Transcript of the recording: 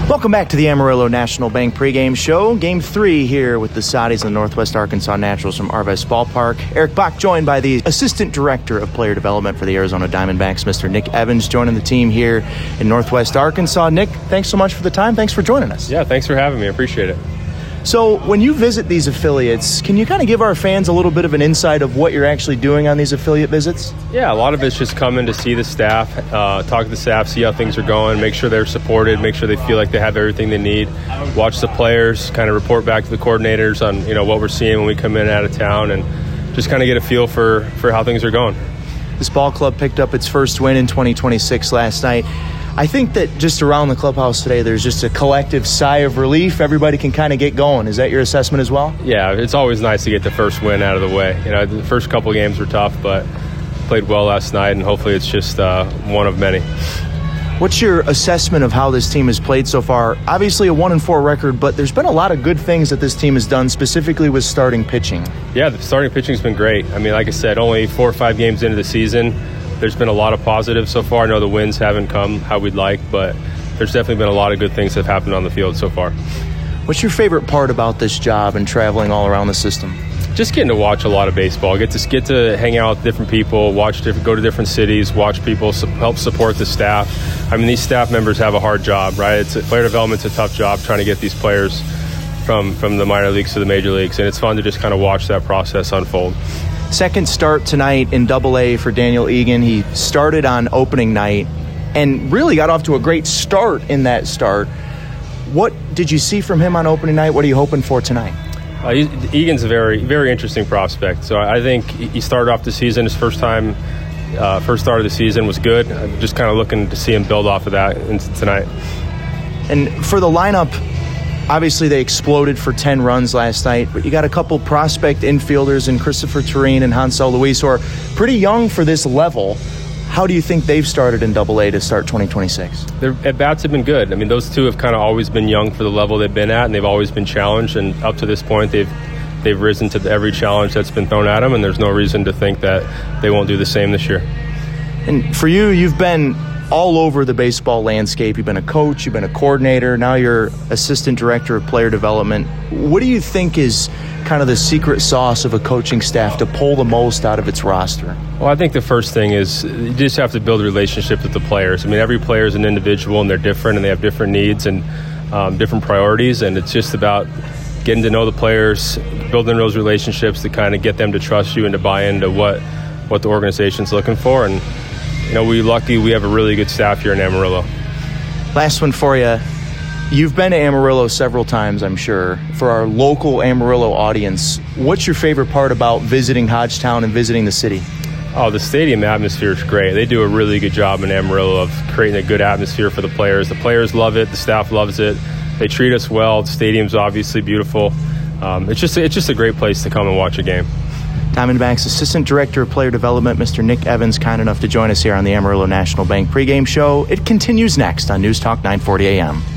Welcome back to the Amarillo National Bank pregame show. Game 3 here with the Soddies and the Northwest Arkansas Naturals from Arvest Ballpark. Eric Bach joined by the Assistant Director of Player Development for the Arizona Diamondbacks, Mr. Nick Evans, joining the team here in Northwest Arkansas. Nick, thanks so much for the time. Thanks for joining us. Yeah, thanks for having me. I appreciate it. So when you visit these affiliates, can you kind of give our fans a little bit of an insight of what you're actually doing on these affiliate visits? Yeah, a lot of it's just coming to see the staff, talk to the staff, see how things are going, make sure they're supported, make sure they feel like they have everything they need, watch the players, kind of report back to the coordinators on what we're seeing when we come in out of town, and just kind of get a feel for how things are going. This ball club picked up its first win in 2026 last night. I think that just around the clubhouse today, there's just a collective sigh of relief. Everybody can kind of get going. Is that your assessment as well? Yeah, it's always nice to get the first win out of the way. The first couple games were tough, but played well last night, and hopefully it's just one of many. What's your assessment of how this team has played so far? Obviously a 1-4 record, but there's been a lot of good things that this team has done, specifically with starting pitching. Yeah, the starting pitching's been great. I mean, like I said, only 4 or 5 games into the season. There's been a lot of positives so far. I know the wins haven't come how we'd like, but there's definitely been a lot of good things that have happened on the field so far. What's your favorite part about this job and traveling all around the system? Just getting to watch a lot of baseball. Get to hang out with different people, go to different cities, watch people, help support the staff. I mean, these staff members have a hard job, right? Player development's a tough job trying to get these players from the minor leagues to the major leagues, and it's fun to just kind of watch that process unfold. Second start tonight in Double-A for Daniel Egan. He started on opening night and really got off to a great start in that start. What did you see from him on opening night? What are you hoping for tonight? Egan's a very, very interesting prospect. So I think he started off the season, his first start of the season was good. I'm just kind of looking to see him build off of that into tonight. And for the lineup, obviously they exploded for 10 runs last night, but you got a couple prospect infielders in Christopher Tureen and Hansel Luis who are pretty young for this level. How do you think they've started in Double-A to start 2026? Their at-bats have been good. I mean, those two have kind of always been young for the level they've been at, and they've always been challenged, and up to this point they've risen to every challenge that's been thrown at them, and there's no reason to think that they won't do the same this year. And for you, you've been all over the baseball landscape. You've been a coach, you've been a coordinator, now you're assistant director of player development. What do you think is kind of the secret sauce of a coaching staff to pull the most out of its roster? Well, I think the first thing is you just have to build a relationship with the players. I mean, every player is an individual, and they're different, and they have different needs and different priorities, and it's just about getting to know the players, building those relationships to kind of get them to trust you and to buy into what the organization's looking for. And we have a really good staff here in Amarillo. Last one for you. You've been to Amarillo several times, I'm sure. For our local Amarillo audience, what's your favorite part about visiting Hodgetown and visiting the city? Oh, the stadium atmosphere is great. They do a really good job in Amarillo of creating a good atmosphere for the players. The players love it. The staff loves it. They treat us well. The stadium's obviously beautiful. It's just a great place to come and watch a game. Diamondbacks Assistant Director of Player Development, Mr. Nick Evans, kind enough to join us here on the Amarillo National Bank pregame show. It continues next on News Talk 940 AM.